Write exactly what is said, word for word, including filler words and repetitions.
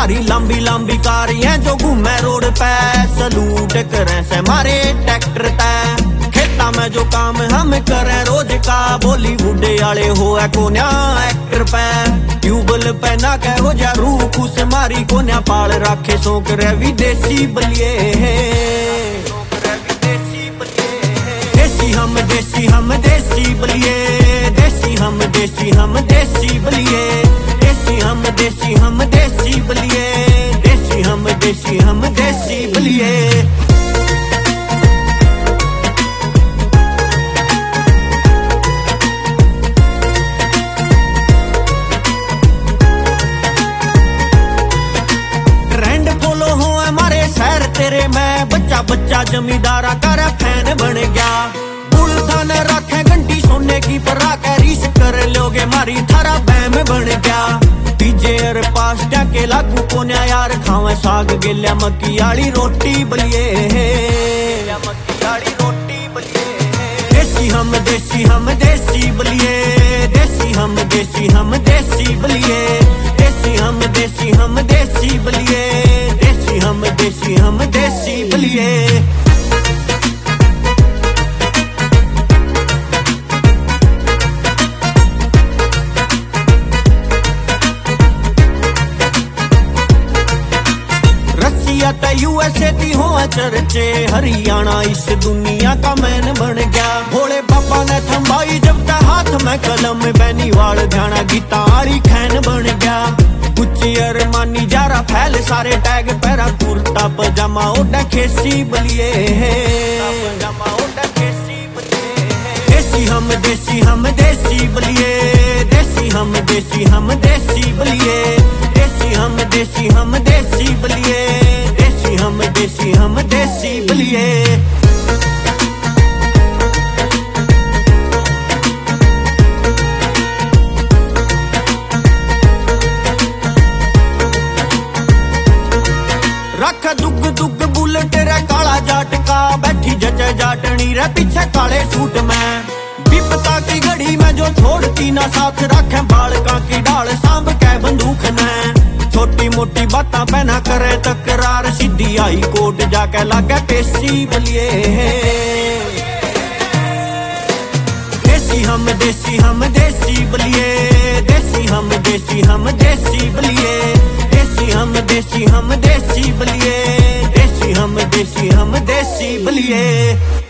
हमारी लंबी लंबी कारियां जो घूमे रोड पे, सलूट करे से मारे ट्रैक्टर तय। खेता में जो काम हम करें रोज का, बॉलीवुड वाले हो कोन्या एक्टर पे। ट्यूबल पे ना कहो जा रूह खुश मारी, कोन्या पाल रखे सोक रे विदेशी बलिए। देसी हम देसी हम देसी बलिए, देसी हम देसी हम देसी बलिए, देसी हम देसी हम देसी बलिए, देसी हम देसी हम देसी बलिए। ट्रेंड फॉलो हो हमारे शहर तेरे में, बच्चा बच्चा जमींदारा कर फैन बन गया। बुलदान रखे घंटी सोने की पर राखे, रीस कर लोगे मारी थारा बैम बन गया। डीजे और पास जाके लागू कोन्या यार, खावे साग गेल्या मक्की आली रोटी बलिए, मक्की आली रोटी बलिए। देसी हम देसी हम देसी बलिए, देसी हम देसी हम देसी बलिए, देसी हम देसी हम देसी बलिए, देसी हम देसी हम देसी बलिए। यूएसए दी हो चर्चे, हरियाणा इस दुनिया का मैन बन गया। भोले बाबा ने थम्बाई जब तक हाथ में कलम, बैनीवाल ध्याना गीता आली खैन बन गया। कुछ अरमानी जारा फैल सारे टैग पैरा, कुर्ता पजामा ओढ़ा खेसी बलिए, पजामा ओढ़ा खेसी बलिए। देसी हम देसी हम देसी बलिए, देसी हम देसी हम देसी बलिए, देसी हम देसी हम देसी बलिए, देसी हम देसी हम देसी बलिए। रख दुग दुग बुलेट रे काला जाट का, बैठी जचे जाटनी रे पीछे काले सूट में। विपता की घड़ी में जो छोड़ती ना साथ, रखे बालका की डाल सांभ के बंदूक ने। छोटी मोटी बातें पहना करे तकरार, सीधी आई कोर्ट जाके लागे पेशी बलिए। देसी हम देसी हम देसी बलिए, देसी हम देसी हम देसी बलिए, देसी हम देसी हम देसी बलिए, देसी हम देसी हम देसी बलिए।